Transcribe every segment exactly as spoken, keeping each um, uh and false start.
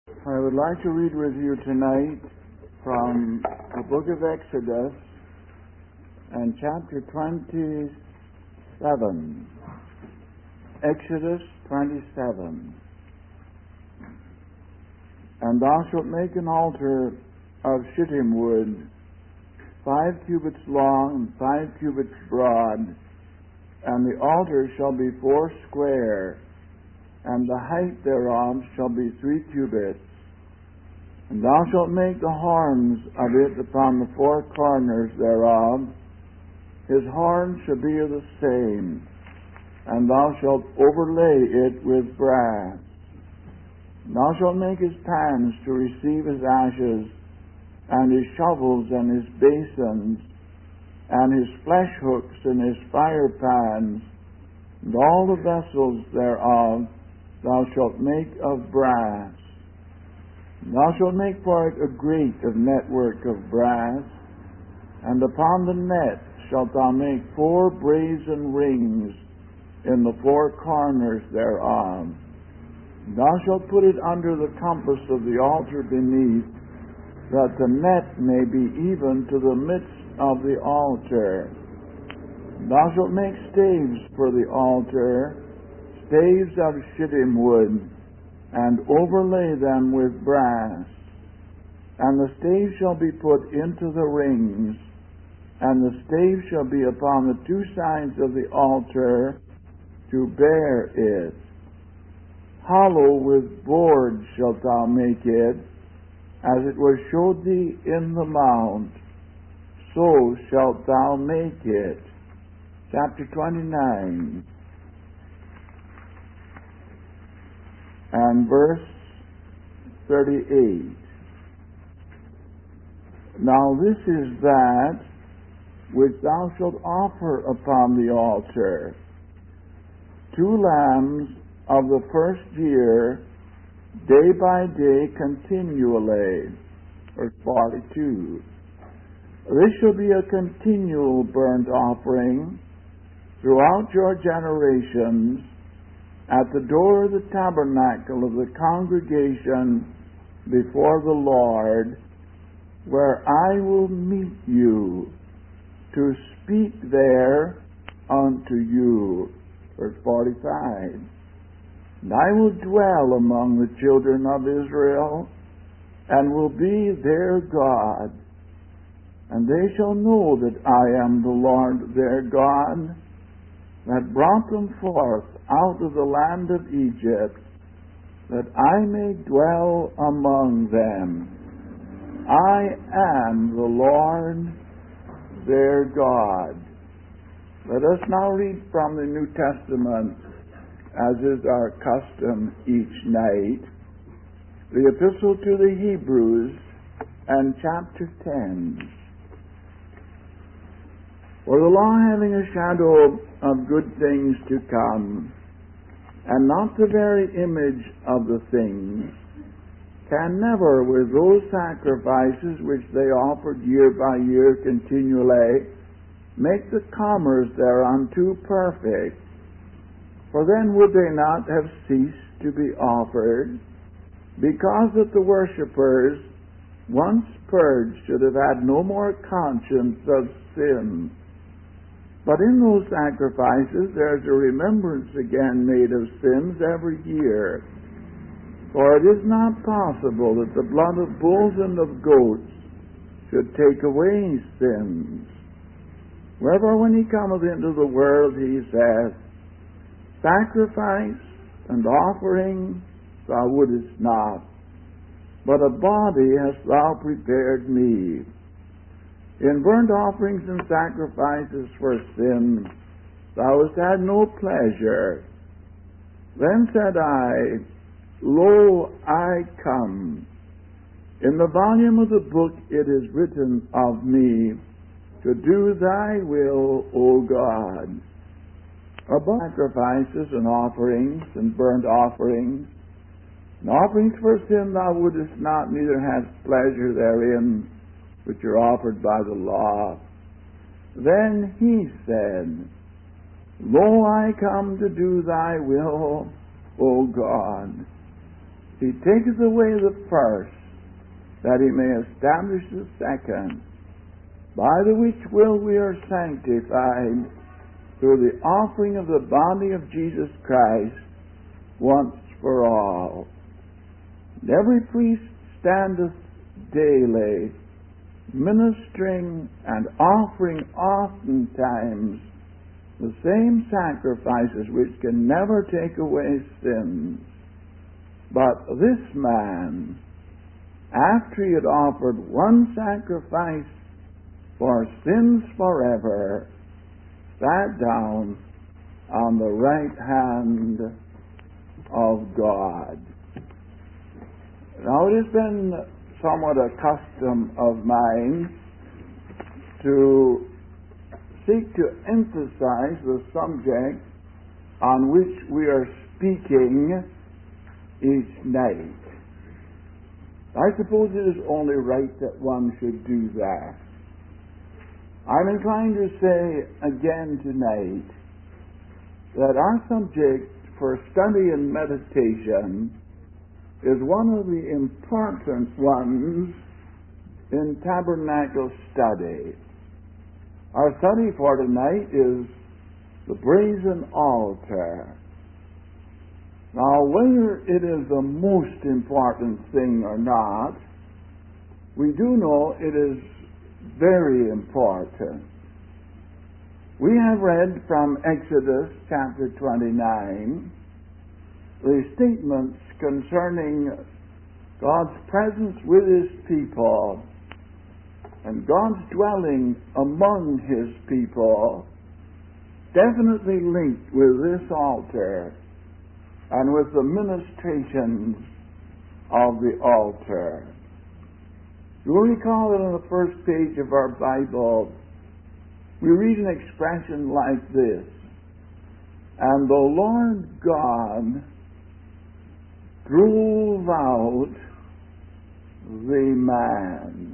I would like to read with you tonight from the book of Exodus and chapter twenty-seven. Exodus twenty-seven. And thou shalt make an altar of shittim wood, five cubits long and five cubits broad, and the altar shall be four square, and the height thereof shall be three cubits. And thou shalt make the horns of it upon the four corners thereof. His horns shall be of the same, and thou shalt overlay it with brass. And thou shalt make his pans to receive his ashes, and his shovels and his basins, and his flesh hooks and his fire pans, and all the vessels thereof thou shalt make of brass. And thou shalt make for it a grate of network of brass, and upon the net shalt thou make four brazen rings in the four corners thereof. And thou shalt put it under the compass of the altar beneath, that the net may be even to the midst of the altar. And thou shalt make staves for the altar, staves of shittim wood, and overlay them with brass. And the staves shall be put into the rings, and the staves shall be upon the two sides of the altar to bear it. Hollow with boards shalt thou make it, as it was showed thee in the mount, so shalt thou make it. Chapter twenty-nine and verse thirty-eight. Now this is that which thou shalt offer upon the altar: two lambs of the first year, day by day continually. Verse forty-two. This shall be a continual burnt offering throughout your generations at the door of the tabernacle of the congregation before the Lord, where I will meet you to speak there unto you. Verse forty-five. And I will dwell among the children of Israel, and will be their God. And they shall know that I am the Lord their God, that brought them forth out of the land of Egypt, that I may dwell among them. I am the Lord their God. Let us now read from the New Testament, as is our custom each night, the Epistle to the Hebrews and chapter ten. For the law, having a shadow of good things to come, and not the very image of the things, can never, with those sacrifices which they offered year by year continually, make the comers thereunto perfect. For then would they not have ceased to be offered, because that the worshippers, once purged, should have had no more conscience of sin. But in those sacrifices there is a remembrance again made of sins every year. For it is not possible that the blood of bulls and of goats should take away sins. Wherefore when he cometh into the world, he saith, Sacrifice and offering thou wouldest not, but a body hast thou prepared me. In burnt offerings and sacrifices for sin thou hast had no pleasure. Then said I, Lo, I come. In the volume of the book it is written of me, to do thy will, O God. Above sacrifices and offerings and burnt offerings, and offerings for sin thou wouldest not, neither hast pleasure therein, which are offered by the law. Then he said, Lo, I come to do thy will, O God. He taketh away the first, that he may establish the second, by the which will we are sanctified through the offering of the body of Jesus Christ once for all. And every priest standeth daily, ministering and offering oftentimes the same sacrifices which can never take away sins. But this man, after he had offered one sacrifice for sins forever, sat down on the right hand of God. Now it has been somewhat a custom of mine to seek to emphasize the subject on which we are speaking each night. I suppose it is only right that one should do that. I'm inclined to say again tonight that our subject for study and meditation is one of the important ones in tabernacle study. Our study for tonight is the brazen altar. Now, whether it is the most important thing or not, we do know it is very important. We have read from Exodus chapter twenty-nine the statements concerning God's presence with His people and God's dwelling among His people, definitely linked with this altar and with the ministrations of the altar. You will recall that on the first page of our Bible, we read an expression like this: "And the Lord God drove out the man."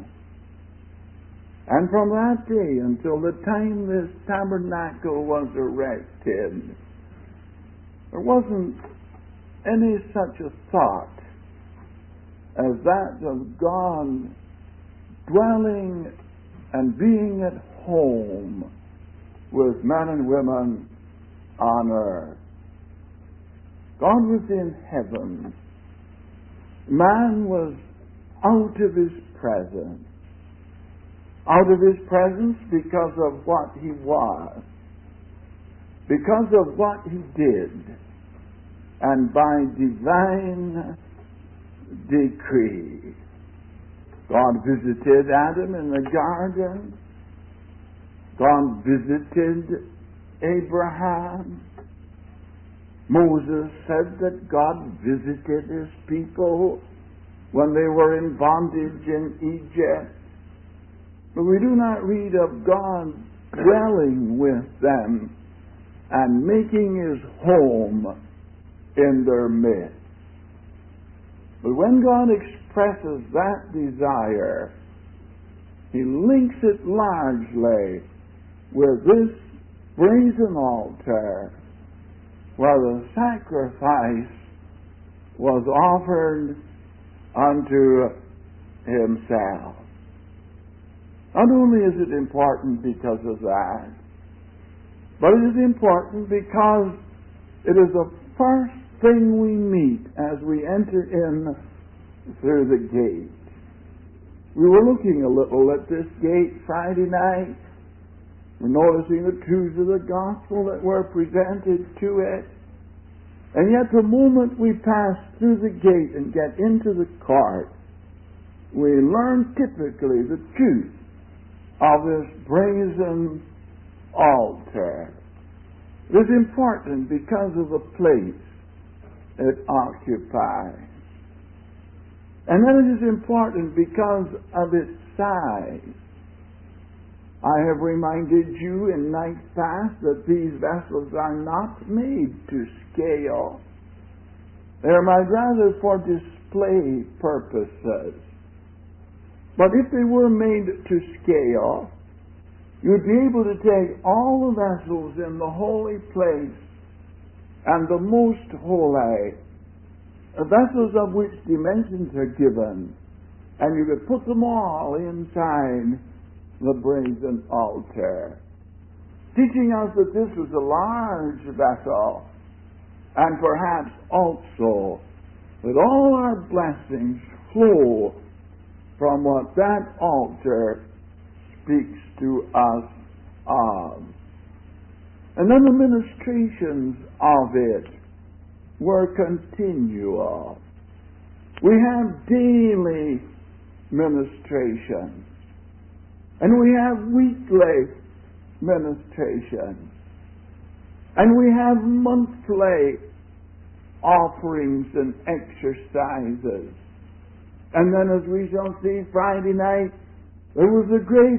And from that day until the time this tabernacle was erected, there wasn't any such a thought as that of God dwelling and being at home with men and women on earth. God was in heaven. Man was out of His presence. Out of His presence because of what he was, because of what he did, and by divine decree. God visited Adam in the garden. God visited Abraham. Moses said that God visited His people when they were in bondage in Egypt. But we do not read of God dwelling with them and making His home in their midst. But when God expresses that desire, He links it largely with this brazen altar where the sacrifice was offered unto Himself. Not only is it important because of that, but it is important because it is the first thing we meet as we enter in through the gate. We were looking a little at this gate Friday night. We're noticing the truths of the gospel that were presented to it. And yet the moment we pass through the gate and get into the court, we learn typically the truth of this brazen altar. It is important because of the place it occupies. And then it is important because of its size. I have reminded you in nights past that these vessels are not made to scale. They are made rather for display purposes. But if they were made to scale, you'd be able to take all the vessels in the holy place and the most holy vessels of which dimensions are given, and you could put them all inside the brazen altar, teaching us that this was a large vessel, and perhaps also that all our blessings flow from what that altar speaks to us of. And then the ministrations of it were continual. We have daily ministrations, and we have weekly ministrations, and we have monthly offerings and exercises. And then, as we shall see Friday night, there was a great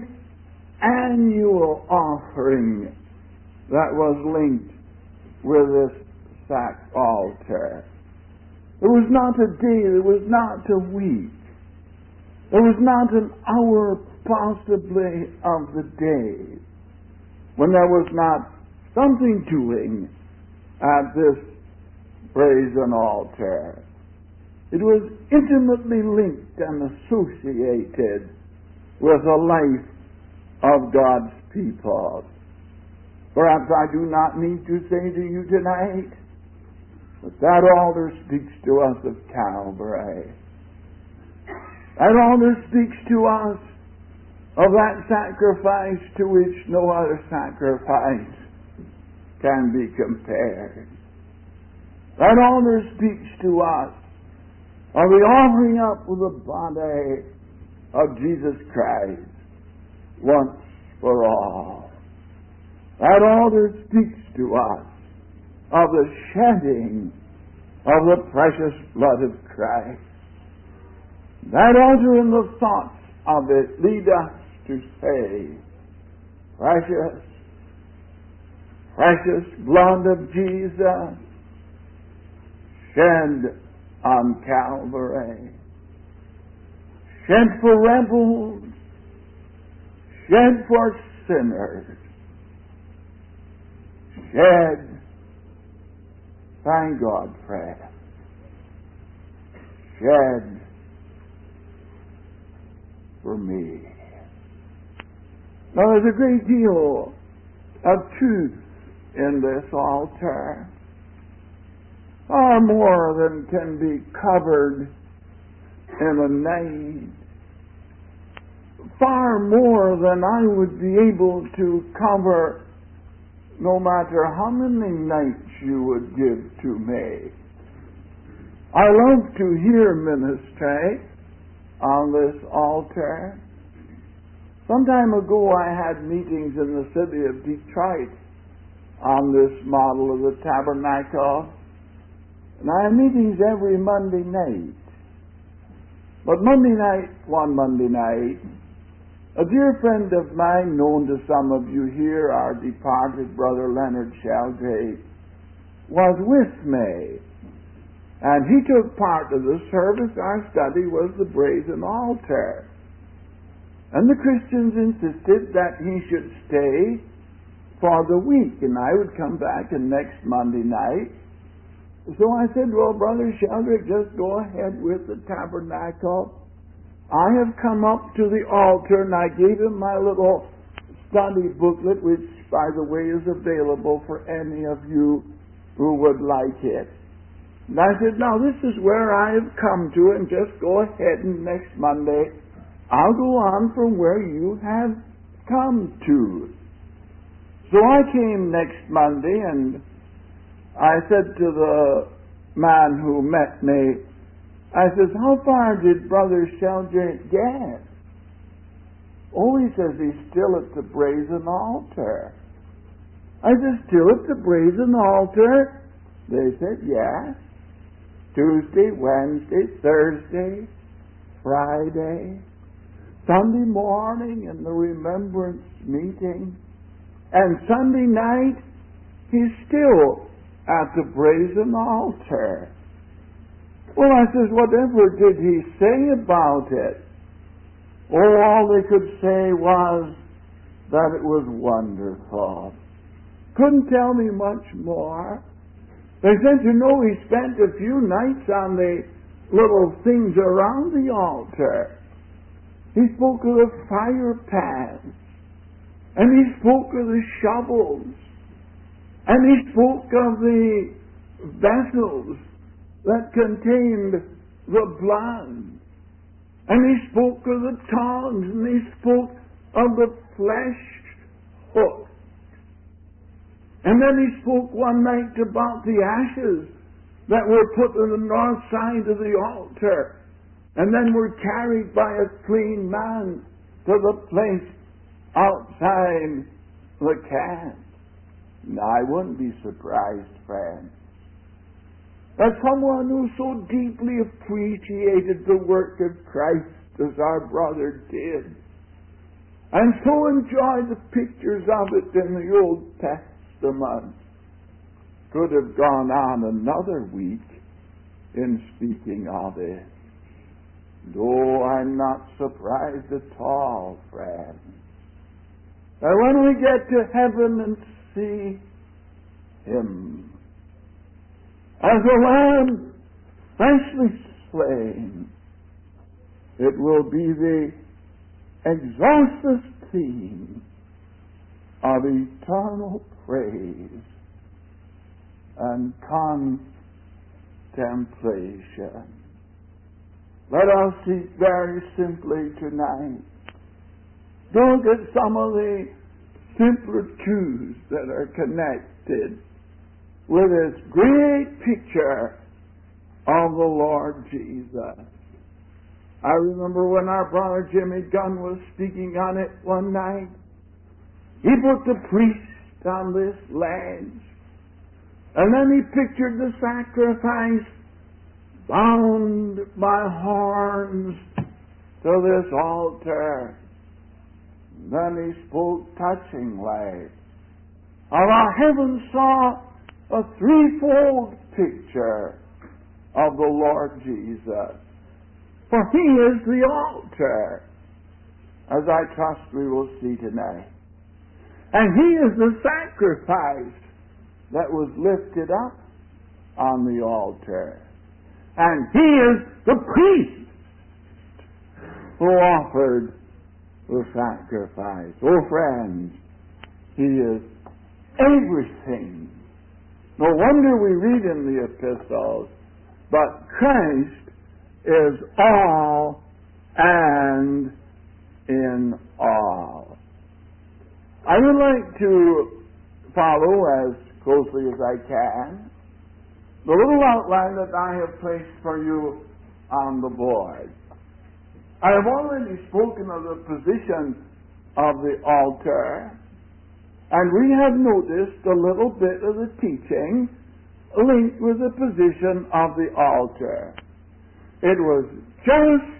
annual offering that was linked with this sack altar. There was not a day, there was not a week, there was not an hour possibly of the day when there was not something doing at this brazen altar. It was intimately linked and associated with the life of God's people. Perhaps I do not need to say to you tonight that that altar speaks to us of Calvary. That altar speaks to us of that sacrifice to which no other sacrifice can be compared. That altar speaks to us of the offering up of the body of Jesus Christ once for all. That altar speaks to us of the shedding of the precious blood of Christ. That altar and the thoughts of it lead us to say, precious, precious blood of Jesus shed on Calvary, shed for rebels, shed for sinners, shed, thank God, friend, shed for me. Now, there's a great deal of truth in this altar, far more than can be covered in a night, far more than I would be able to cover no matter how many nights you would give to me. I love to hear ministry on this altar. Some time ago I had meetings in the city of Detroit on this model of the tabernacle. And I have meetings every Monday night. But Monday night, one Monday night, a dear friend of mine, known to some of you here, our departed brother Leonard Sheldrake, was with me. And he took part of the service. Our study was the brazen altar. And the Christians insisted that he should stay for the week, and I would come back the next Monday night. So I said, well, Brother Sheldrake, just go ahead with the tabernacle. I have come up to the altar, and I gave him my little study booklet, which, by the way, is available for any of you who would like it. And I said, now this is where I have come to, and just go ahead, and next Monday I'll go on from where you have come to. So I came next Monday, and I said to the man who met me, I says, how far did Brother Sheldrake get? Oh, he says, he's still at the brazen altar. I said, still at the brazen altar? They said, yes. Tuesday, Wednesday, Thursday, Friday, Sunday morning in the remembrance meeting, and Sunday night, he's still at the brazen altar. Well, I says, whatever did he say about it? Oh, all they could say was that it was wonderful. Couldn't tell me much more. They said, you know, he spent a few nights on the little things around the altar. He spoke of the fire pans, and he spoke of the shovels, and he spoke of the vessels that contained the blood, and he spoke of the tongues, and he spoke of the flesh hook. And then he spoke one night about the ashes that were put on the north side of the altar, and then were carried by a clean man to the place outside the camp. Now, I wouldn't be surprised, friend, that someone who so deeply appreciated the work of Christ as our brother did, and so enjoyed the pictures of it in the Old Testament, could have gone on another week in speaking of it. No, I'm not surprised at all, friend, that when we get to heaven and see Him as a lamb freshly slain, it will be the exhaustive theme of eternal praise and contemplation. Let us seek very simply tonight. Look at some of the simpler truths that are connected with this great picture of the Lord Jesus. I remember when our brother Jimmy Gunn was speaking on it one night, he put the priest on this ledge, and then he pictured the sacrifice bound by horns to this altar. Then he spoke touchingly of how heaven saw a threefold picture of the Lord Jesus. For He is the altar, as I trust we will see tonight. And He is the sacrifice that was lifted up on the altar. And He is the priest who offered the sacrifice. Oh, friends, He is everything. No wonder we read in the epistles, but Christ is all and in all. I would like to follow as closely as I can the little outline that I have placed for you on the board. I have already spoken of the position of the altar, and we have noticed a little bit of the teaching linked with the position of the altar. It was just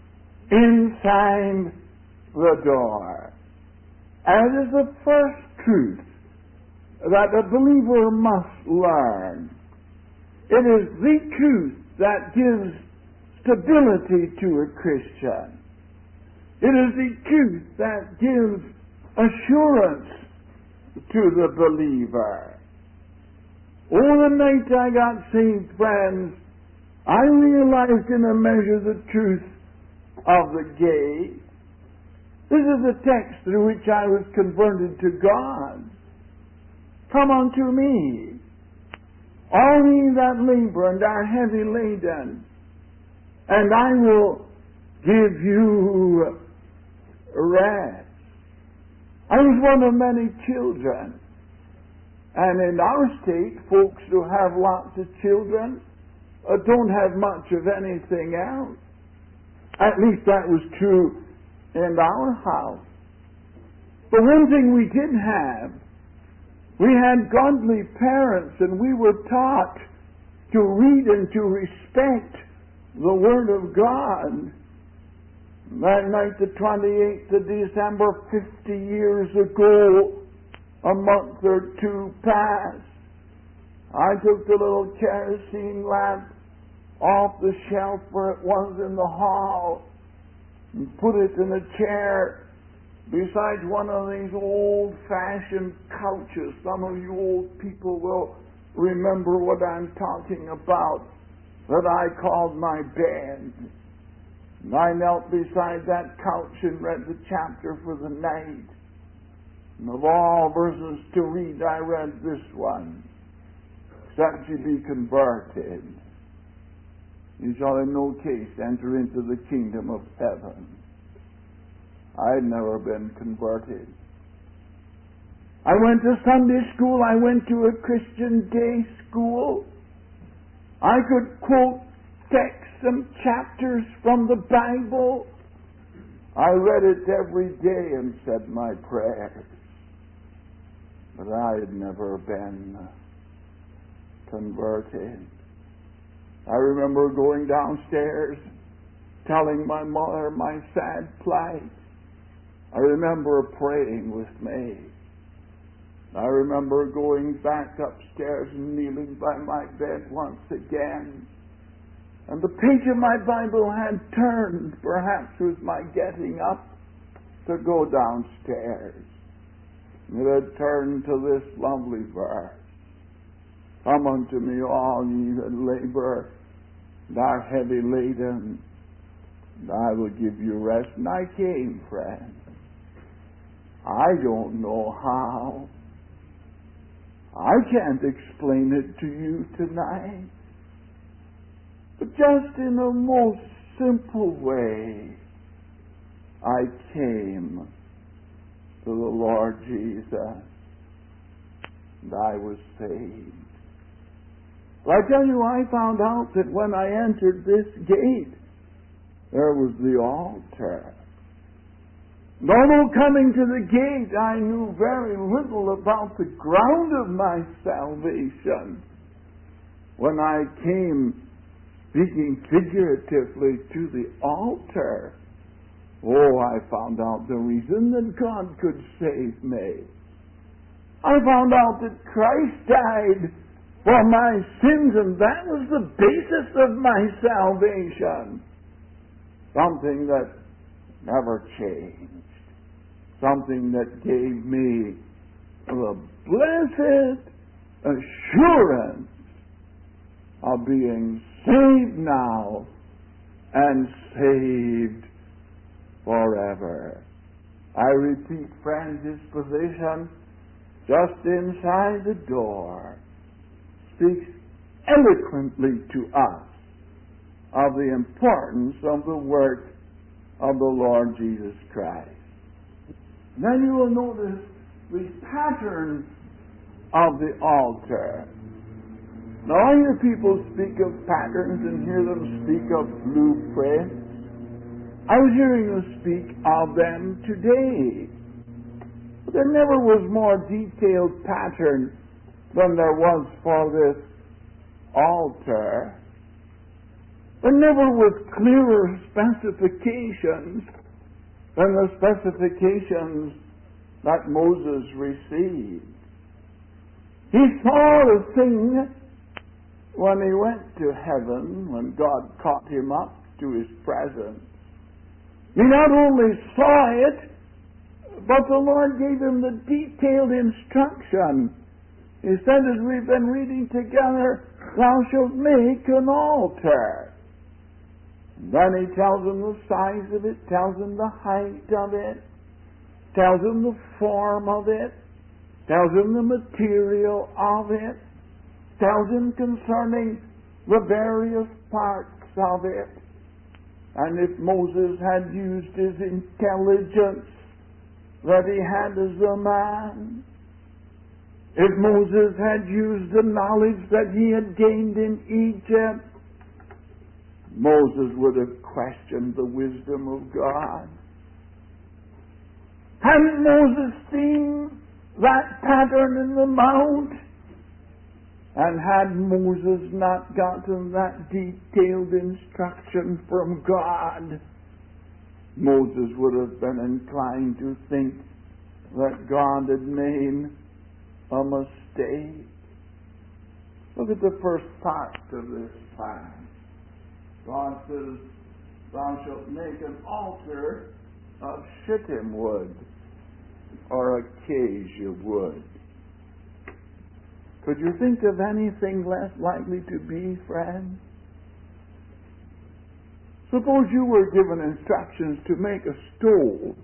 inside the door. And it is the first truth that a believer must learn. It is the truth that gives stability to a Christian. It is the truth that gives assurance to the believer. Oh, the night I got saved, friends, I realized in a measure the truth of the gate. This is the text through which I was converted to God. Come unto me, all ye that labor and are heavy laden, and I will give you rest. I was one of many children, and in our state, folks who have lots of children uh, don't have much of anything else. At least that was true in our house. But one thing we did have, we had godly parents, and we were taught to read and to respect the Word of God. That night, the twenty-eighth of December, fifty years ago, a month or two passed, I took the little kerosene lamp off the shelf where it was in the hall and put it in a chair beside one of these old-fashioned couches. Some of you old people will remember what I'm talking about, that I called my bed. And I knelt beside that couch and read the chapter for the night. And of all verses to read, I read this one. Except ye be converted, ye shall in no case enter into the kingdom of heaven. I had never been converted. I went to Sunday school. I went to a Christian day school. I could quote texts and chapters from the Bible. I read it every day and said my prayers. But I had never been converted. I remember going downstairs, telling my mother my sad plight. I remember praying with me. I remember going back upstairs and kneeling by my bed once again. And the page of my Bible had turned, perhaps with my getting up to go downstairs. It had turned to this lovely verse. Come unto me all ye that labor and are heavy laden, and I will give you rest. And I came, friend. I don't know how. I can't explain it to you tonight. But just in a most simple way, I came to the Lord Jesus, and I was saved. But I tell you, I found out that when I entered this gate, there was the altar. And although coming to the gate, I knew very little about the ground of my salvation. When I came, speaking figuratively, to the altar, oh, I found out the reason that God could save me. I found out that Christ died for my sins, and that was the basis of my salvation. Something that never changed. Something that gave me the blessed assurance of being saved now and saved forever. I repeat, friends, this position just inside the door speaks eloquently to us of the importance of the work of the Lord Jesus Christ. Then you will notice the pattern of the altar. Now I hear people speak of patterns and hear them speak of blueprints. I was hearing them speak of them today. But there never was more detailed pattern than there was for this altar. There never was clearer specifications than the specifications that Moses received. He saw the thing when he went to heaven, when God caught him up to his presence. He not only saw it, but the Lord gave him the detailed instruction. He said, as we've been reading together, thou shalt make an altar. Then he tells him the size of it, tells him the height of it, tells him the form of it, tells him the material of it, tells him concerning the various parts of it. And if Moses had used his intelligence that he had as a man, if Moses had used the knowledge that he had gained in Egypt, Moses would have questioned the wisdom of God. Hadn't Moses seen that pattern in the mount? And had Moses not gotten that detailed instruction from God, Moses would have been inclined to think that God had made a mistake. Look at the first part of this plan. God says, thou shalt make an altar of shittim wood, or acacia wood. Could you think of anything less likely to be, friends? Suppose you were given instructions to make a stove.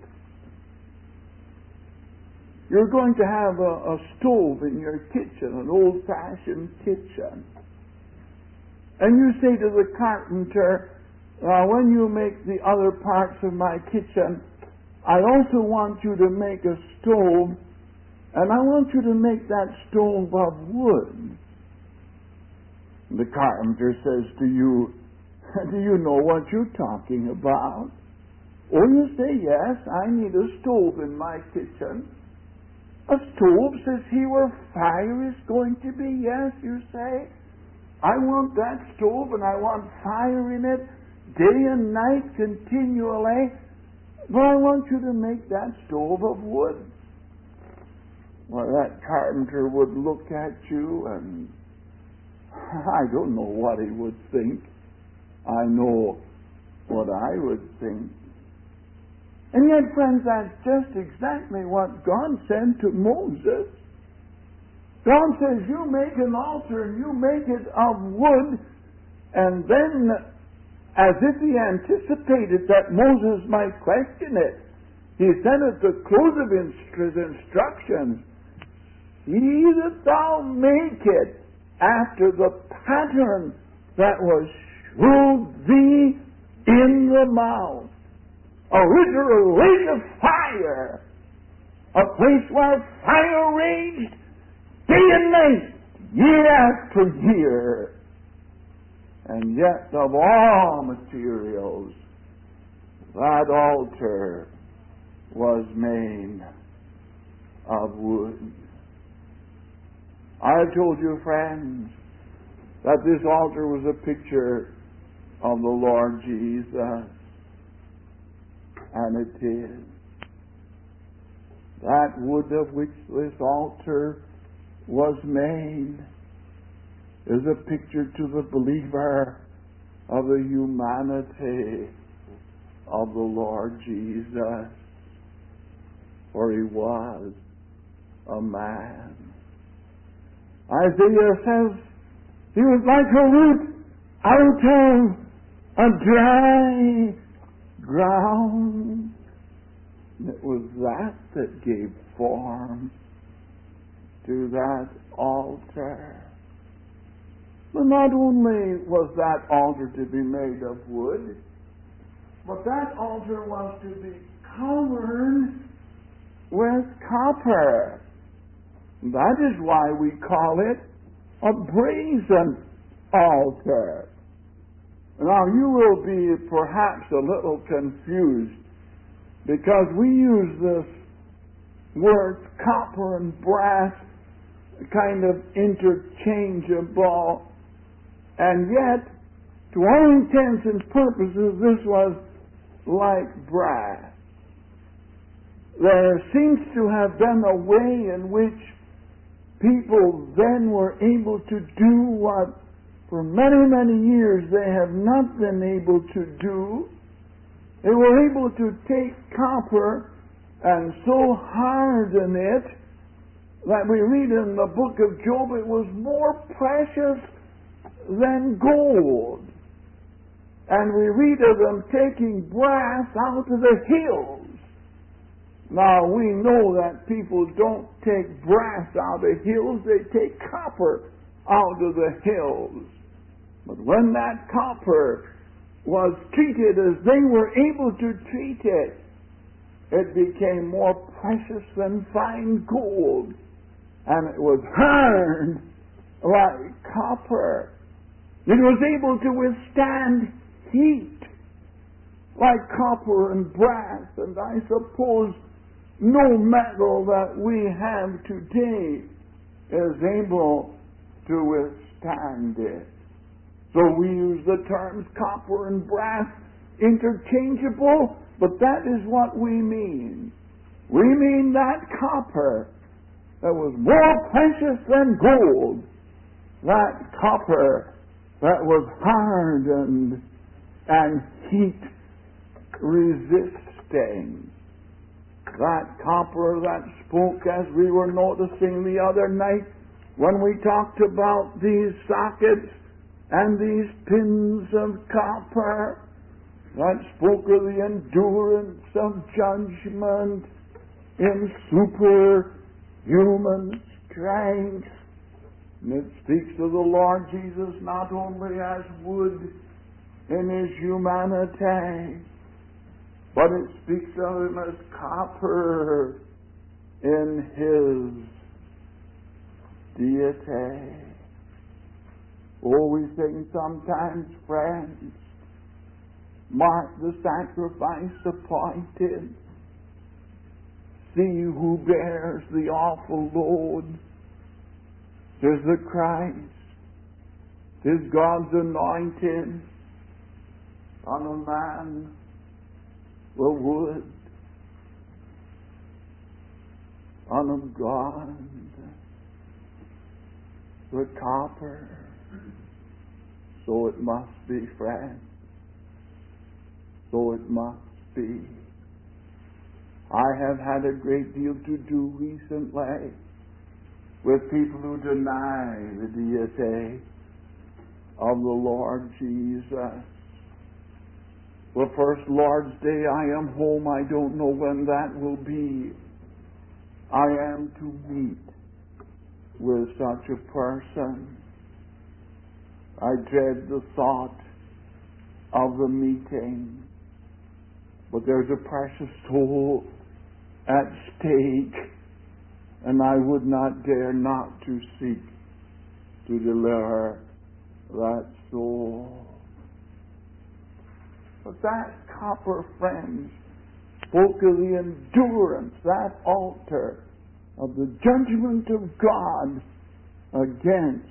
You're going to have a, a stove in your kitchen, an old-fashioned kitchen. And you say to the carpenter, uh, when you make the other parts of my kitchen, I also want you to make a stove, and I want you to make that stove of wood. The carpenter says to you, do you know what you're talking about? Or you say, yes, I need a stove in my kitchen. A stove, says he, where fire is going to be. Yes, you say. I want that stove and I want fire in it day and night continually. But I want you to make that stove of wood. Well, that carpenter would look at you and I don't know what he would think. I know what I would think. And yet, friends, that's just exactly what God said to Moses. God says, you make an altar and you make it of wood, and then, as if he anticipated that Moses might question it, he said at the close of his instructions, see that thou make it after the pattern that was shewed thee in the mount. A literal lake of fire, a place where fire raged day and night, year after year. And yet, of all materials, that altar was made of wood. I have told you, friends, that this altar was a picture of the Lord Jesus. And it is. That wood of which this altar was made is a picture to the believer of the humanity of the Lord Jesus. For he was a man. Isaiah says he was like a root out of a dry ground. It was that that gave form to that altar. But not only was that altar to be made of wood, but that altar was to be covered with copper. That is why we call it a brazen altar. Now, you will be perhaps a little confused because we use this word copper and brass kind of interchangeable, and yet, to all intents and purposes, this was like brass. There seems to have been a way in which people then were able to do what for many, many years they have not been able to do. They were able to take copper and so harden it that we read in the book of Job it was more precious than gold. And we read of them taking brass out of the hills. Now, we know that people don't take brass out of hills, they take copper out of the hills. But when that copper was treated as they were able to treat it, it became more precious than fine gold. And it was hard like copper. It was able to withstand heat like copper and brass. And I suppose no metal that we have today is able to withstand it. So we use the terms copper and brass interchangeable, but that is what we mean. We mean that copper that was more precious than gold, that copper that was hardened and heat resisting, that copper that spoke, as we were noticing the other night, when we talked about these sockets and these pins of copper that spoke of the endurance of judgment in superhuman strength. And it speaks of the Lord Jesus not only as wood in his humanity, but it speaks of him as copper in his deity. Oh, we sing sometimes, friends, mark the sacrifice appointed. See who bears the awful load. 'Tis the Christ, 'tis God's anointed, Son of Man, the wood, Son of God, the copper. So it must be, friend. So it must be. I have had a great deal to do recently with people who deny the deity of the Lord Jesus. The first Lord's Day I am home, I don't know when that will be. I am to meet with such a person. I dread the thought of the meeting. But there's a precious soul at stake, and I would not dare not to seek to deliver that soul. But that copper, friends, spoke of the endurance, that altar of the judgment of God against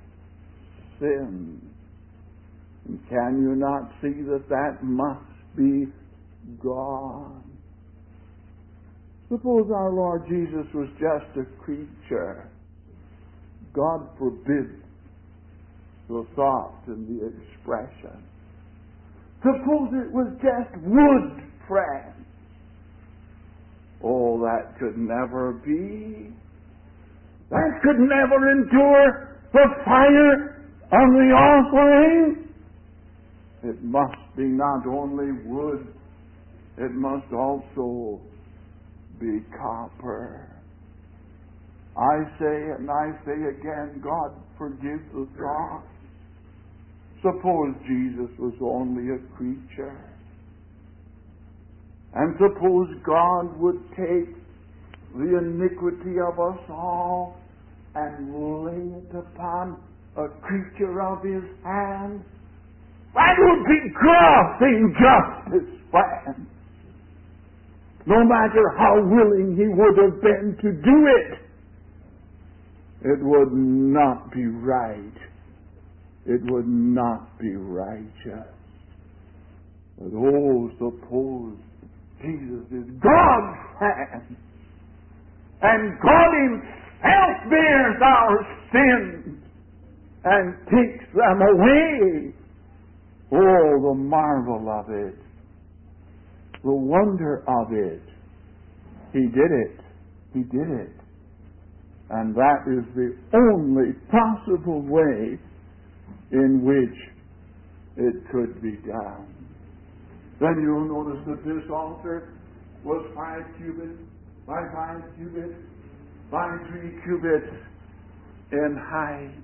sin. And can you not see that that must be God? Suppose our Lord Jesus was just a creature. God forbid the thought and the expression. Suppose it was just wood, friend. Oh, that could never be. That could never endure the fire of the offering. It must be not only wood, it must also be copper. I say, and I say again, God forgive the thought. Suppose Jesus was only a creature. And suppose God would take the iniquity of us all and lay it upon a creature of his hand. That would be gross injustice, friend. No matter how willing he would have been to do it, it would not be right. It would not be righteous. But oh, suppose Jesus is God's hand, and God himself bears our sins and takes them away. Oh, the marvel of it, the wonder of it. He did it. He did it. And that is the only possible way in which it could be done. Then you'll notice that this altar was five cubits by five cubits by three cubits in height.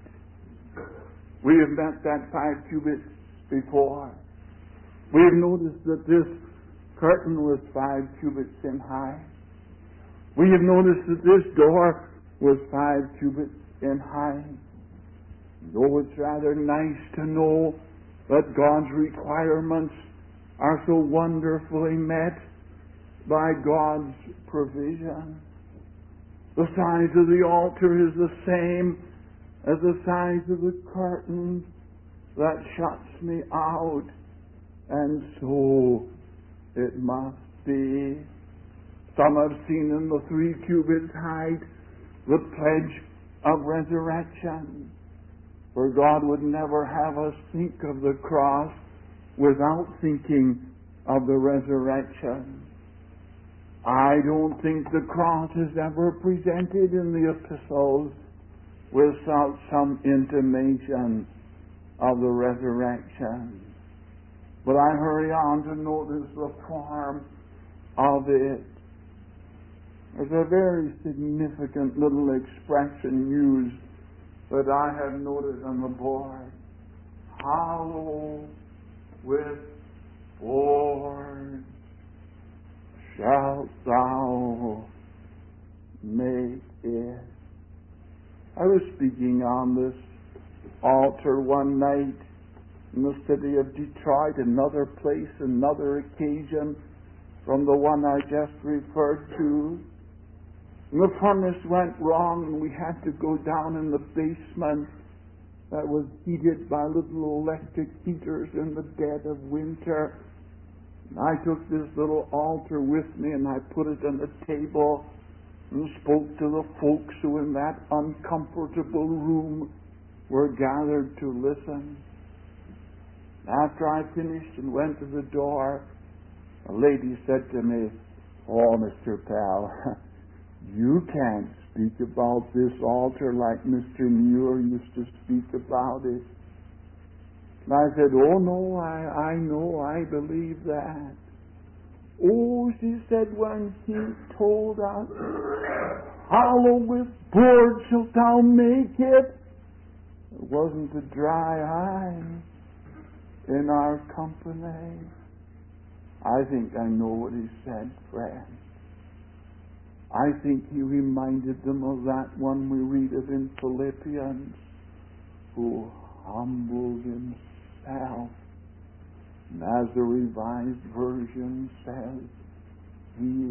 We have met that five cubits before. We have noticed that this curtain was five cubits in height. We have noticed that this door was five cubits in height. Though it's rather nice to know that God's requirements are so wonderfully met by God's provision. The size of the altar is the same as the size of the curtain that shuts me out, and so it must be. Some have seen in the three cubits height the pledge of resurrection. For God would never have us think of the cross without thinking of the resurrection. I don't think the cross is ever presented in the epistles without some intimation of the resurrection. But I hurry on to notice the form of it. There's a very significant little expression used that I have noted on the board. Hollow with boards shalt thou make it. I was speaking on this altar one night in the city of Detroit, another place, another occasion from the one I just referred to. And the furnace went wrong and we had to go down in the basement that was heated by little electric heaters in the dead of winter. And I took this little altar with me and I put it on the table and spoke to the folks who in that uncomfortable room were gathered to listen. After I finished and went to the door, a lady said to me, "Oh, Mister Pell, you can't speak about this altar like Mister Muir used to speak about it." And I said, "Oh, no, I, I know, I believe that." "Oh," she said, "when he told us, hollow with boards shalt thou make it, there wasn't a dry eye in our company." I think I know what he said, friend. I think he reminded them of that one we read of in Philippians, who humbled himself. And as the Revised Version says, he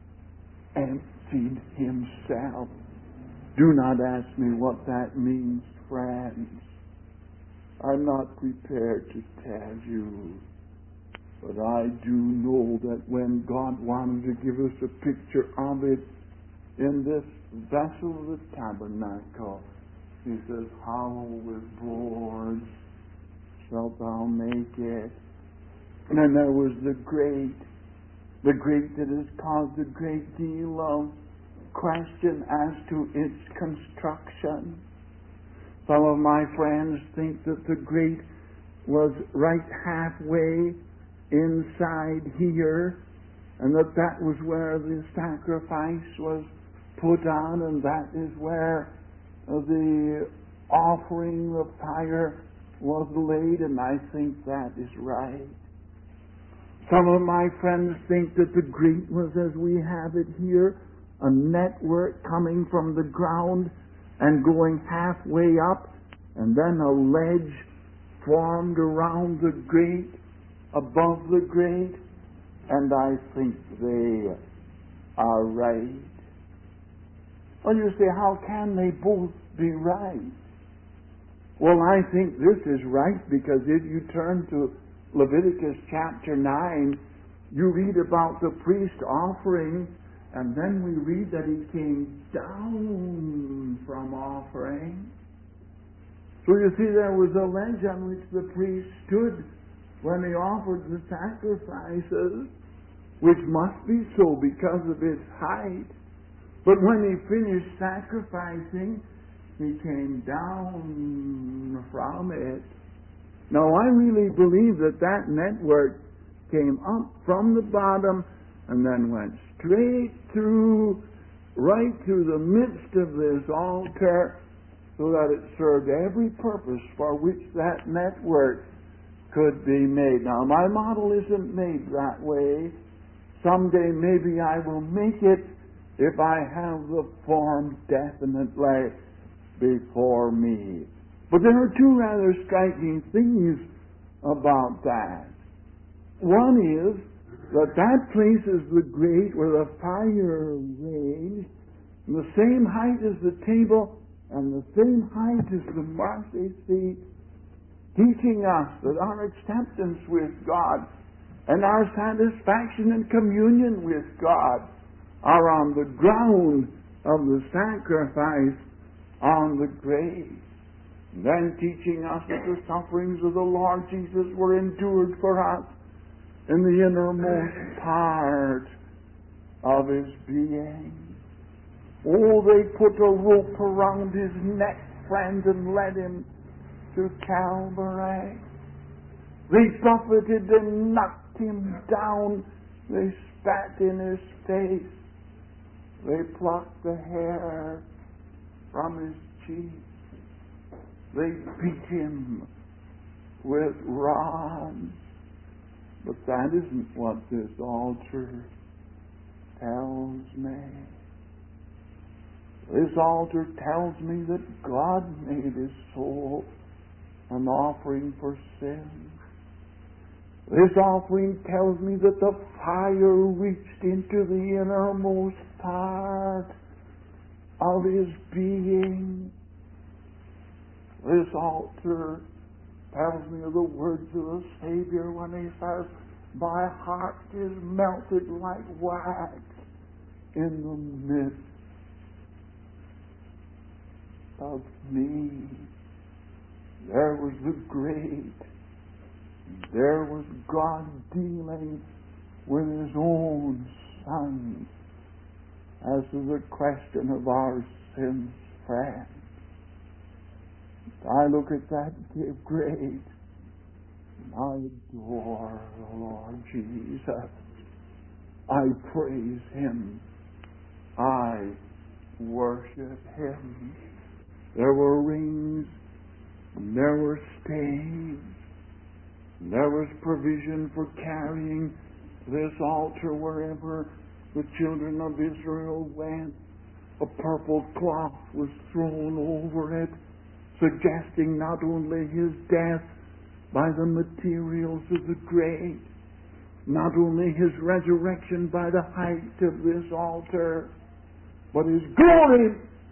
emptied himself. Do not ask me what that means, friends. I'm not prepared to tell you. But I do know that when God wanted to give us a picture of it in this vessel of the tabernacle, he says, hollow with boards shalt thou make it. And then there was the grate, the grate that has caused a great deal of question as to its construction. Some of my friends think that the grate was right halfway inside here, and that that was where the sacrifice was put on, and that is where the offering of fire was laid, and I think that is right. Some of my friends think that the grate was as we have it here, a network coming from the ground and going halfway up, and then a ledge formed around the grate, above the grate, and I think they are right. Well, you say, how can they both be right? Well, I think this is right because if you turn to Leviticus chapter nine, you read about the priest offering, and then we read that he came down from offering. So you see, there was a ledge on which the priest stood when he offered the sacrifices, which must be so because of its height. But when he finished sacrificing, he came down from it. Now, I really believe that that network came up from the bottom and then went straight through, right through the midst of this altar, so that it served every purpose for which that network could be made. Now, my model isn't made that way. Someday maybe I will make it if I have the form definitely before me. But there are two rather striking things about that. One is that that place is the grate where the fire raged, and the same height as the table, and the same height as the mercy seat, teaching us that our acceptance with God and our satisfaction and communion with God are on the ground of the sacrifice on the grave. And then teaching us that the sufferings of the Lord Jesus were endured for us in the innermost part of his being. Oh, they put a rope around his neck friend and led him to Calvary. They buffeted and knocked him down. They spat in his face. They plucked the hair from his cheek. They beat him with rods. But that isn't what this altar tells me. This altar tells me that God made his soul an offering for sin. This offering tells me that the fire reached into the innermost part of his being. This altar tells me of the words of the Savior when he says, "My heart is melted like wax in the midst of me." There was the great, there was God dealing with his own Son as to the question of our sins, friend. I look at that great, and I adore the Lord Jesus. I praise him. I worship him. There were rings, and there were staves. And there was provision for carrying this altar wherever the children of Israel went. A purple cloth was thrown over it, suggesting not only his death by the materials of the grave, not only his resurrection by the height of this altar, but his glory,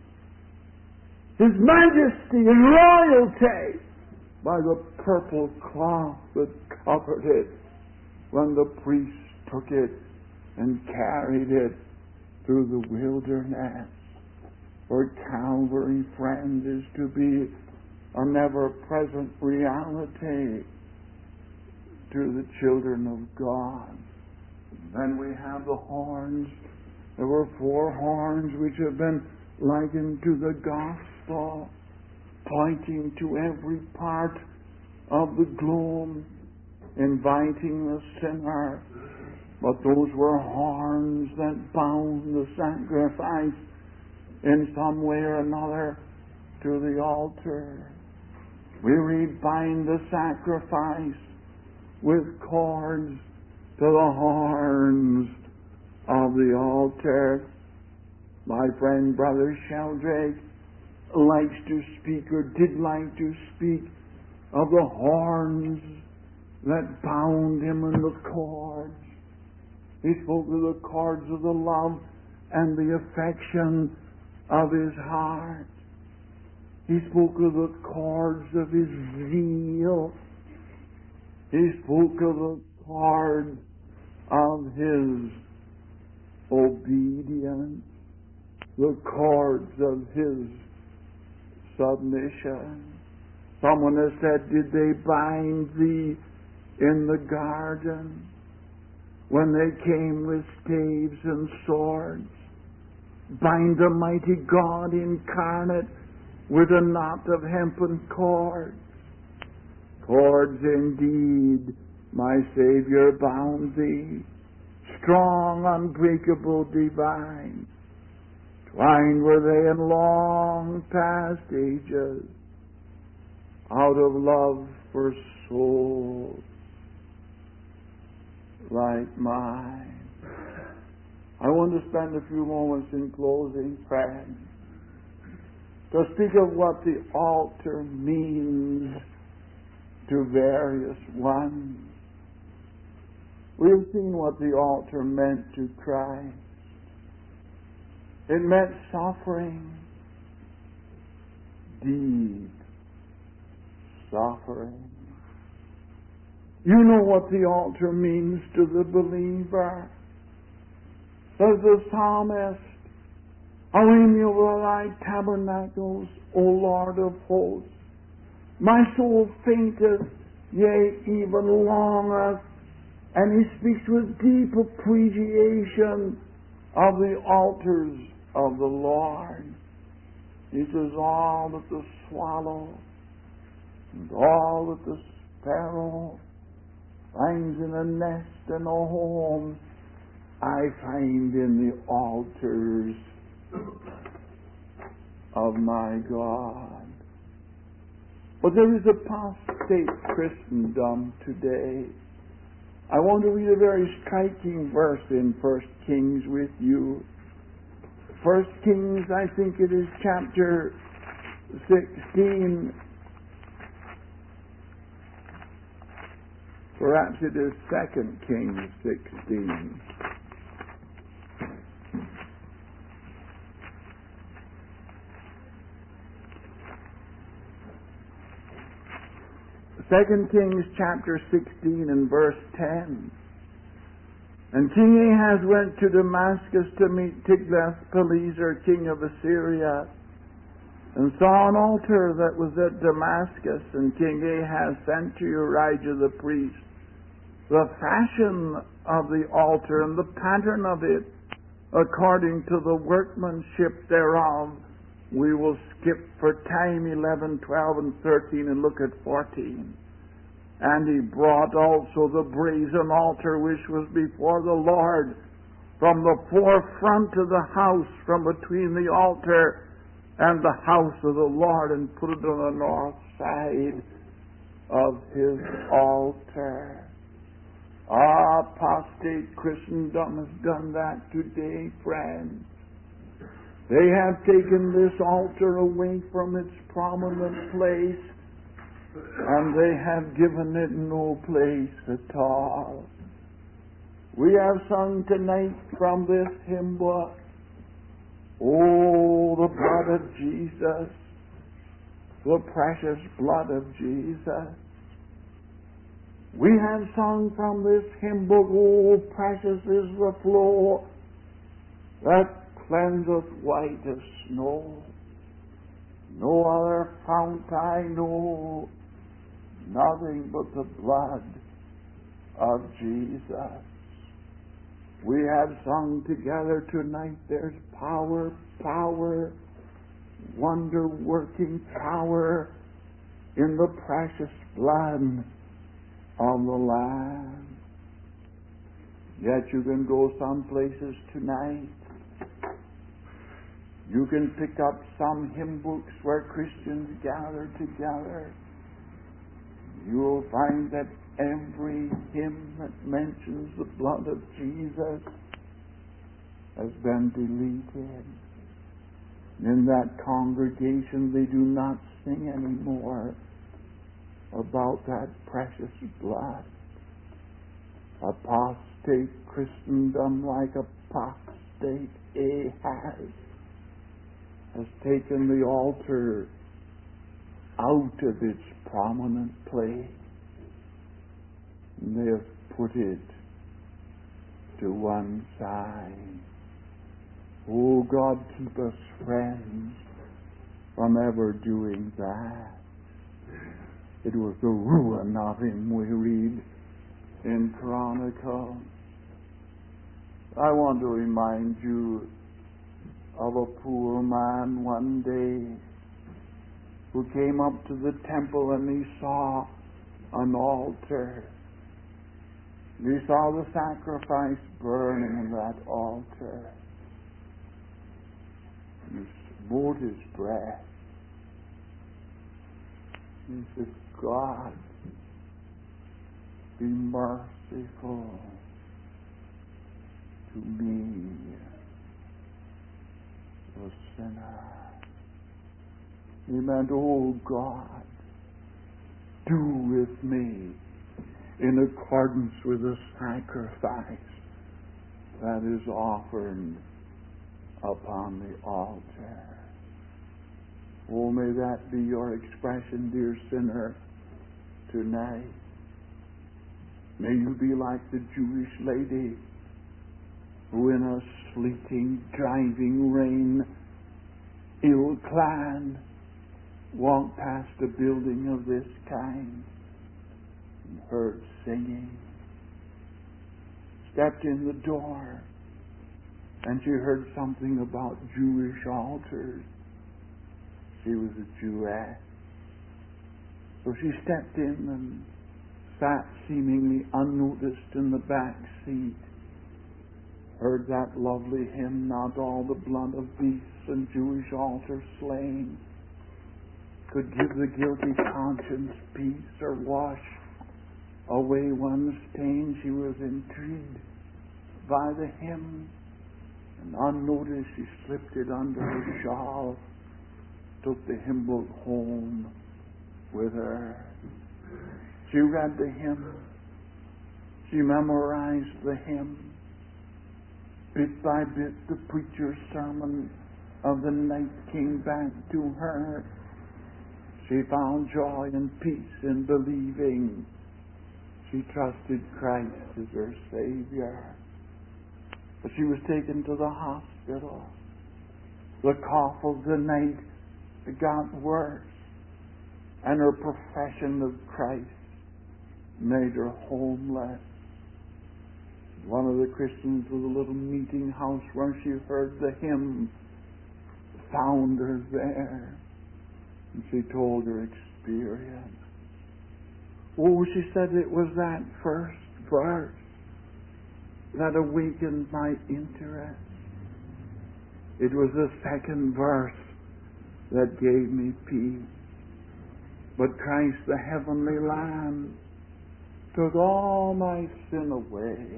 his majesty and royalty by the purple cloth that covered it when the priests took it and carried it through the wilderness. For Calvary, friend, is to be an ever-present reality to the children of God. Then we have the horns. There were four horns which have been likened to the gospel, pointing to every part of the globe, inviting the sinner. But those were horns that bound the sacrifice in some way or another to the altar. We read, "Bind the sacrifice with cords to the horns of the altar." My friend, Brother Sheldrake, likes to speak, or did like to speak, of the horns that bound him in the cords. He spoke of the cords of the love and the affection of his heart. He spoke of the cords of his zeal. He spoke of the cords of his obedience, the cords of his submission. Someone has said, "Did they bind thee in the garden when they came with staves and swords? Bind the mighty God incarnate with a knot of hempen cords. Cords indeed, my Savior bound thee, strong, unbreakable, divine. Twined were they in long past ages, out of love for souls like mine." I want to spend a few moments in closing, friends, to speak of what the altar means to various ones. We have seen what the altar meant to Christ. It meant suffering, deep suffering. You know what the altar means to the believer. Says the psalmist, "How amiable are thy tabernacles, O Lord of hosts! My soul fainteth, yea, even longeth." And he speaks with deep appreciation of the altars of the Lord. He says, all that the swallow and all that the sparrow finds in a nest and a home, I find in the altars of my God. But there is apostate Christendom today. I want to read a very striking verse in First Kings with you. First Kings, I think it is chapter sixteen. Perhaps it is Second Kings sixteen. Second Kings chapter sixteen and verse ten. And King Ahaz went to Damascus to meet Tiglath-Pileser, king of Assyria, and saw an altar that was at Damascus. And King Ahaz sent to Urijah the priest the fashion of the altar and the pattern of it, according to the workmanship thereof. We will skip for time eleven, twelve, and thirteen and look at fourteen. And he brought also the brazen altar which was before the Lord from the forefront of the house, from between the altar and the house of the Lord, and put it on the north side of his altar. Ah, apostate Christendom has done that today, friends. They have taken this altar away from its prominent place, and they have given it no place at all. We have sung tonight from this hymn book, oh, the blood of Jesus, the precious blood of Jesus. We have sung from this hymn book, oh, precious is the flow that cleanseth white as snow. No other fount I know, nothing but the blood of Jesus. We have sung together tonight, there's power, power, wonder-working power in the precious blood of the Lamb. Yet you can go some places tonight. You can pick up some hymn books where Christians gather together. You'll find that every hymn that mentions the blood of Jesus has been deleted. In that congregation, they do not sing anymore about that precious blood. Apostate Christendom, like apostate Ahaz, has taken the altar out of its prominent place, and they have put it to one side. Oh, God, keep us, friends, from ever doing that. It was the ruin of him, we read in Chronicles. I want to remind you of a poor man one day who came up to the temple and he saw an altar. He saw the sacrifice burning in that altar. He smote his breast. He said, God, be merciful to me, the sinner. He meant, oh God, do with me in accordance with the sacrifice that is offered upon the altar. Oh, may that be your expression, dear sinner, tonight. May you be like the Jewish lady who in a sleeting, driving rain, ill-clad, walked past a building of this kind and heard singing, stepped in the door, and she heard something about Jewish altars. She was a Jewess. So she stepped in and sat seemingly unnoticed in the back seat. Heard that lovely hymn, not all the blood of beasts and Jewish altars slain could give the guilty conscience peace or wash away one stain. She was intrigued by the hymn, and unnoticed she slipped it under her shawl, took the hymn book home with her. She read the hymn. She memorized the hymn. Bit by bit, the preacher's sermon of the night came back to her. She found joy and peace in believing. She trusted Christ as her Savior. But she was taken to the hospital. The cough of the night got worse, and her profession of Christ made her homeless. One of the Christians with a little meeting house where she heard the hymn found her there, and she told her experience. Oh, she said it was that first verse that awakened my interest. It was the second verse that gave me peace. But Christ, the heavenly Lamb, took all my sin away,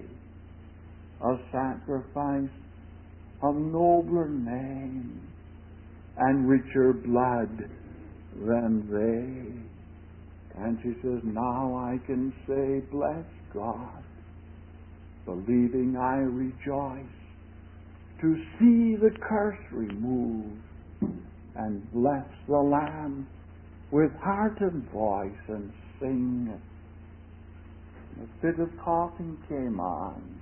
a sacrifice of nobler name and richer blood than they. And she says, now I can say, bless God, believing I rejoice to see the curse removed, and bless the Lamb with heart and voice and sing. A fit of coughing came on.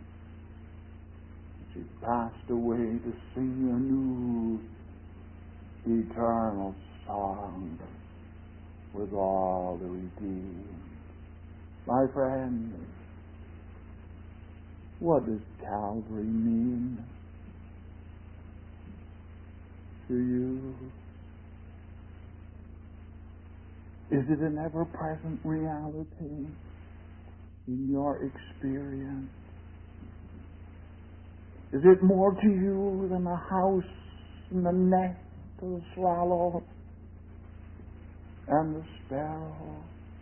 She passed away to sing a new eternal song with all the redeemed. My friend, what does Calvary mean to you? Is it an ever-present reality in your experience? Is it more to you than a house in the nest of the swallow and the sparrow?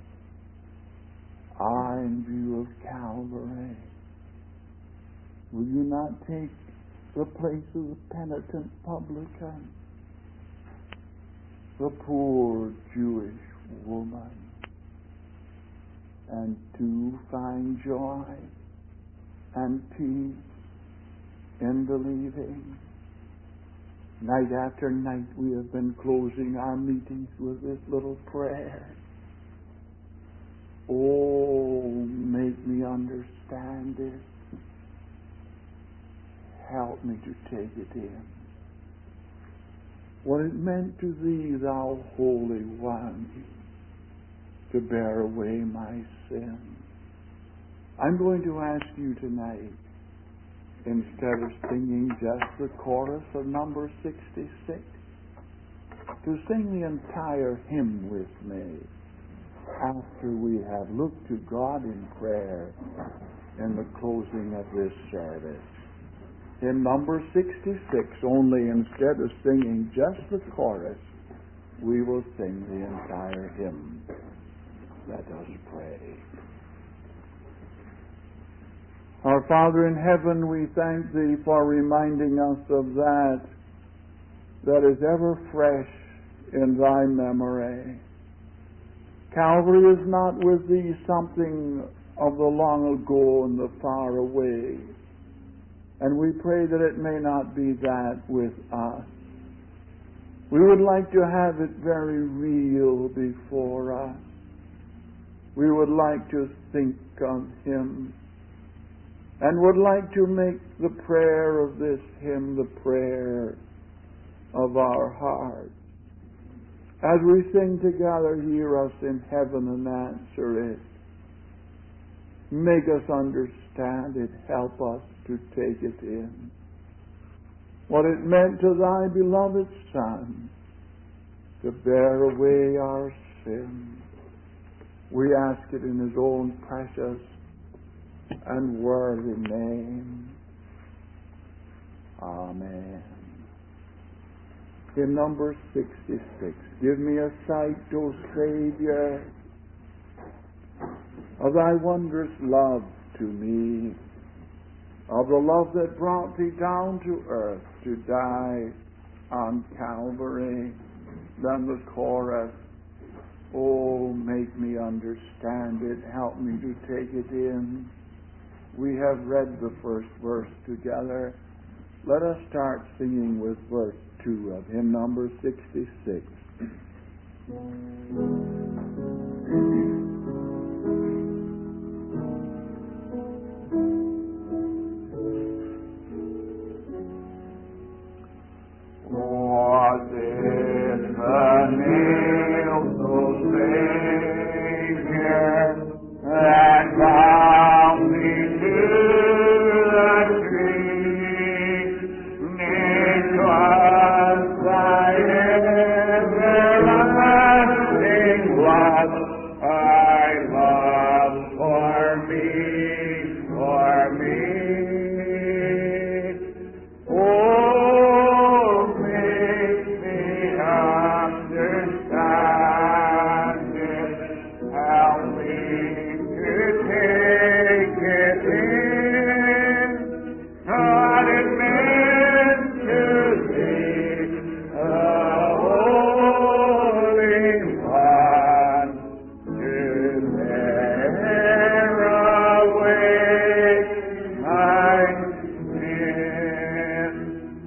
Ah, in view of Calvary, will you not take the place of the penitent publican, the poor Jewish woman, and to find joy and peace in believing? Night after night we have been closing our meetings with this little prayer. Oh, make me understand it. Help me to take it in. What it meant to thee, thou Holy One, to bear away my sin. I'm going to ask you tonight, instead of singing just the chorus of number sixty-six, to sing the entire hymn with me after we have looked to God in prayer in the closing of this service. Hymn number sixty-six, only instead of singing just the chorus, we will sing the entire hymn. Let us pray. Our Father in heaven, we thank Thee for reminding us of that that is ever fresh in Thy memory. Calvary is not with Thee something of the long ago and the far away, and we pray that it may not be that with us. We would like to have it very real before us. We would like to think of Him, and would like to make the prayer of this hymn the prayer of our hearts. As we sing together, hear us in heaven and answer it. Make us understand it. Help us to take it in. What it meant to Thy beloved Son, to bear away our sins. We ask it in His own precious and worthy name. Amen. Hymn number sixty-six. Give me a sight, O Savior, of Thy wondrous love to me, of the love that brought Thee down to earth to die on Calvary. Then the chorus, oh, make me understand it, help me to take it in. We have read the first verse together. Let us start singing with verse two of hymn number sixty-six. Was it the nails, O Savior, that bound me to the tree? It was Thy everlasting love I love for me, for me. Oh, make me understand it, help me to take it in, what it meant to be a holy one, to bear away my sin.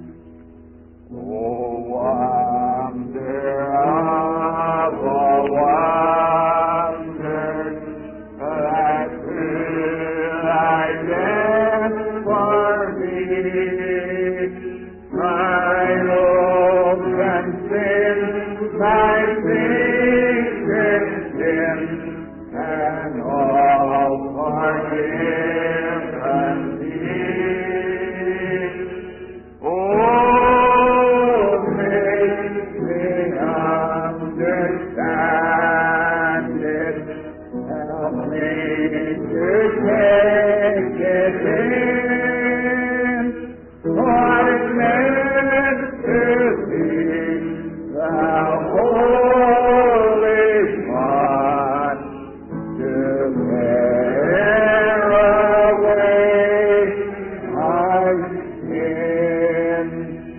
Oh, wonder of all wonders, that through Thy death for me, my hopes and sins, Thy secret sin, and all forgiven thee. Oh, make me understand it, help me to take it in, what it meant to be Thou Holy One, to bear away my sin.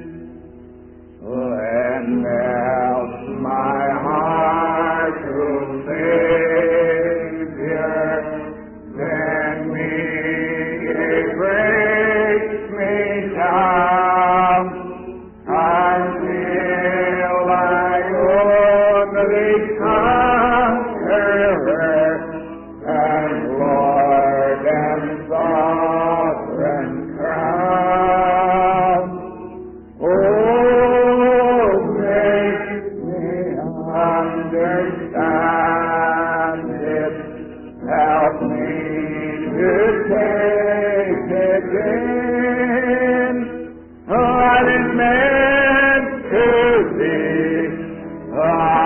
Then melt my heart, O Savior, then me it breaks me down, until I only conqueror and Lord and sovereign crown. Oh, make me understand it, help me to take it in, what it meant to be a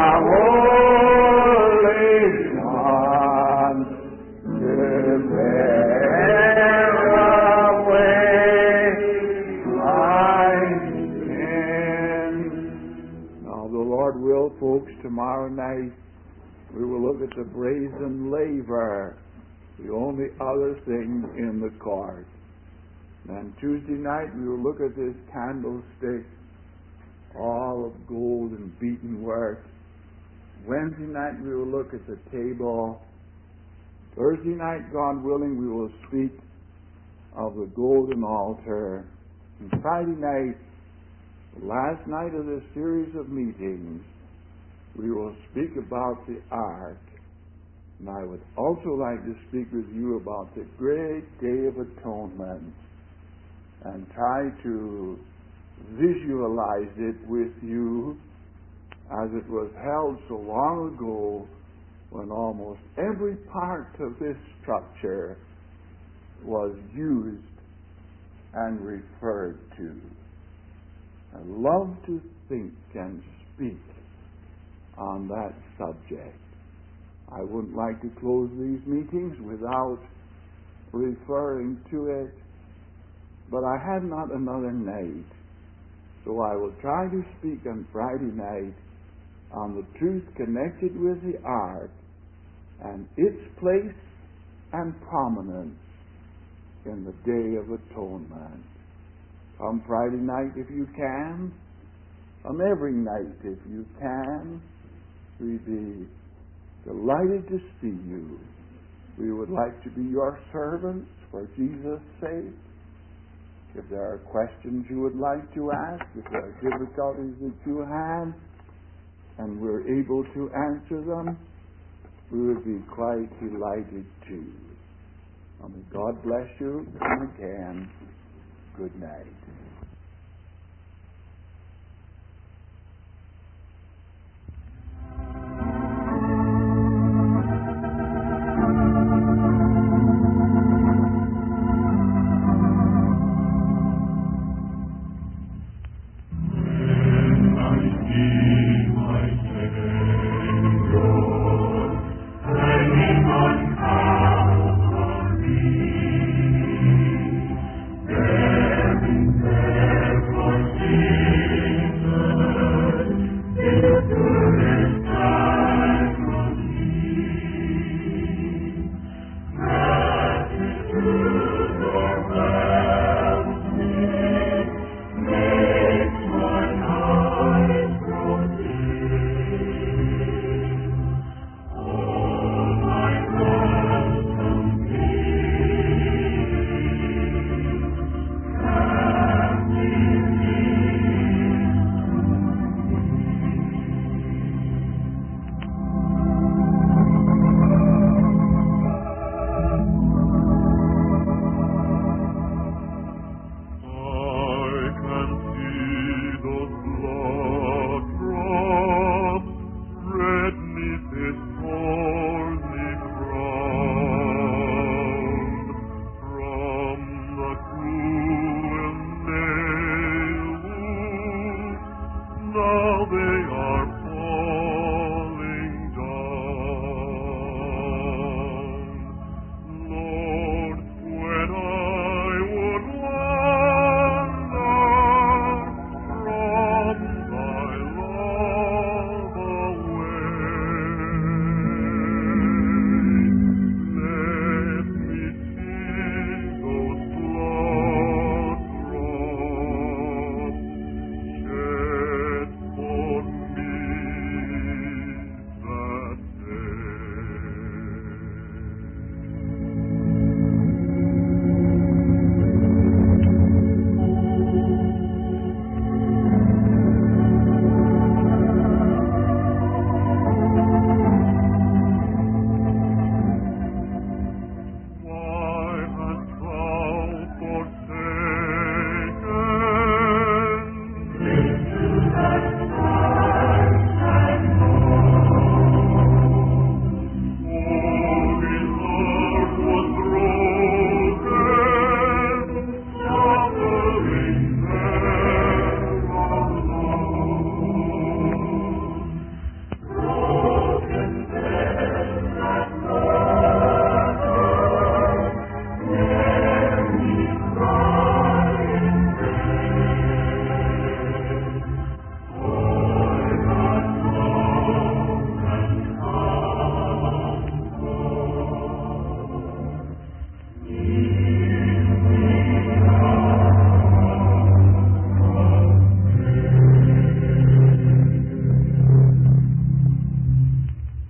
holy one, to bear away my sin. Now, the Lord will, folks, tomorrow night we will look at the brazen laver, the only other thing in the court. And Tuesday night we will look at this candlestick, all of gold and beaten work. Wednesday night we will look at the table. Thursday night, God willing, we will speak of the golden altar. And Friday night, the last night of this series of meetings, we will speak about the ark. And I would also like to speak with you about the great Day of Atonement and try to visualize it with you as it was held so long ago, when almost every part of this structure was used and referred to. I love to think and speak on that subject. I wouldn't like to close these meetings without referring to it, but I have not another night, so I will try to speak on Friday night on the truth connected with the ark and its place and prominence in the Day of Atonement. Come Friday night if you can. Come every night if you can. We'd be delighted to see you. We would like to be your servants for Jesus' sake. If there are questions you would like to ask, if there are difficulties that you have, and we're able to answer them, we would be quite delighted too. And may God bless you, and again, good night.